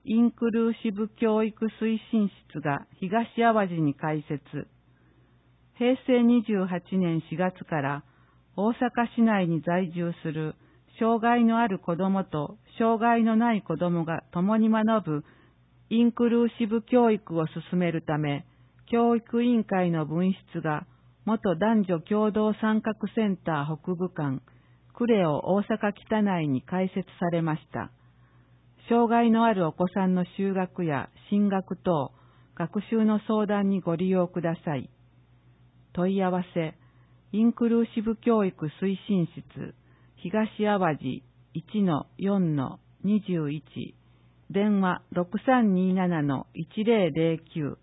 インクルーシブ教育推進室が東淡路に開設。平成28年4月から大阪市内に在住する障害のある子どもと障害のない子どもが共に学ぶインクルーシブ教育を進めるため、教育委員会の分室が元男女共同参画センター北部館クレオ大阪北内に開設されました。障害のあるお子さんの就学や進学等、学習の相談にご利用ください。問い合わせ、インクルーシブ教育推進室、東淡路 1-4-21、電話 6327-1009